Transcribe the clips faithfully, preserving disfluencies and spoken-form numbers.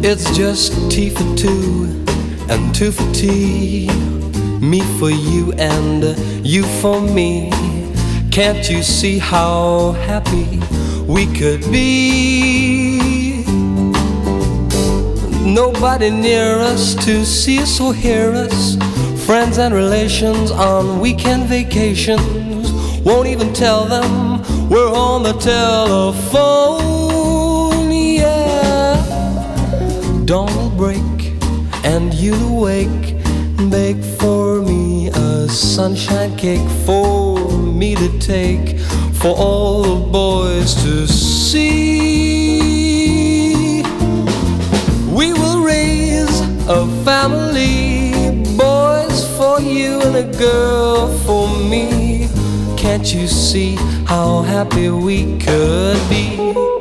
It's just tea for two and two for tea. Me for you and you for me. Can't you see how happy we could be? Nobody near us to see us or hear us. Friends and relations on weekend vacations won't even tell them we're on the telephone. Yeah, dawn will break and you'll wake. Bake for me a sunshine cake for me to take, for all the boys to see. We will raise a family, boys for you and a girl for me. Can't you see how happy we could be?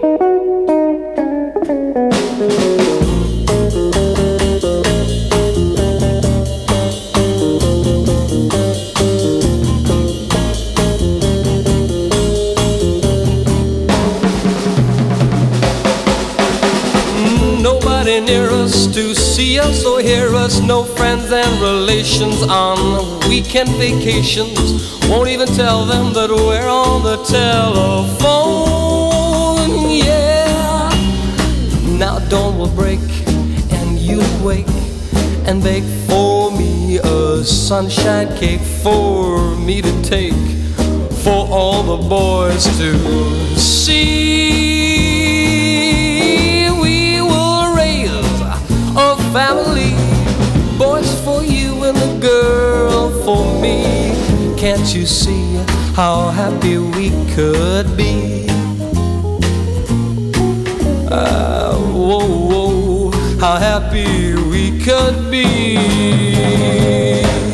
Nobody near us to see us or hear us. No friends and relations on weekend vacations won't even tell them that we're on the telephone. Yeah, now dawn will break and you'll wake and bake for me a sunshine cake for me to take, for all the boys to see. Family, boys for you and a girl for me. Can't you see how happy we could be? Uh, whoa, whoa, how happy we could be.